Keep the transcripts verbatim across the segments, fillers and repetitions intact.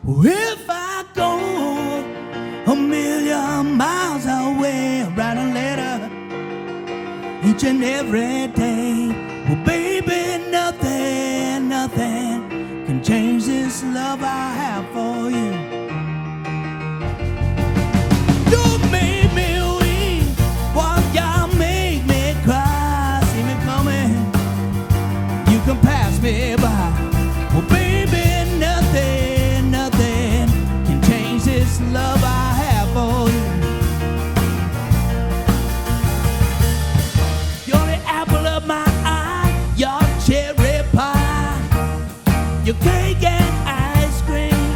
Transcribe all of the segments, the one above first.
If I go a million miles away, write a letter each and every day. Well, baby, nothing, nothing can change this love I have for you. You make me weep, while y'all make me cry. See me coming, you can pass me by. Well, baby, nothing, nothing can change this love I have for you. You're the apple of my eye, your cherry pie, your cake and ice cream,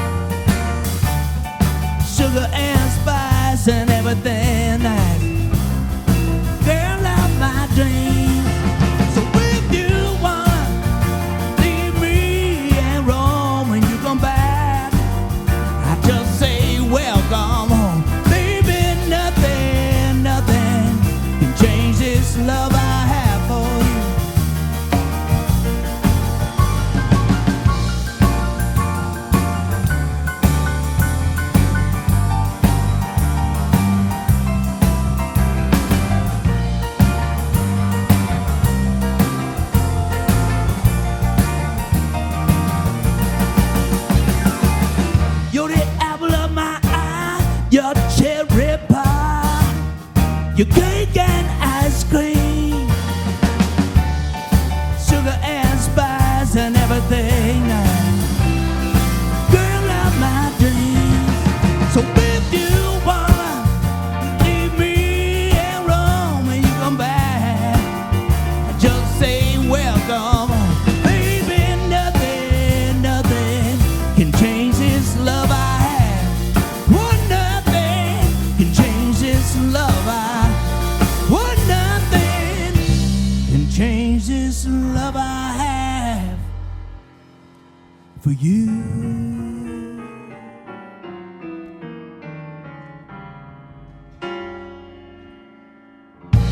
sugar and spice and everything that girl of my dreams. So if you wanna leave me and roam when you come back, I just say welcome home. Baby, nothing, nothing can change this love I have for you. You're the apple of my eye, your cherry pie, your cake and ice cream, sugar and spice and everything. Girl of my dreams. So if you wanna leave me and roam when you come back, just say welcome. Baby, nothing, nothing can change this love I have. Oh, nothing can change this love I. Oh, nothing can change this love I have for you.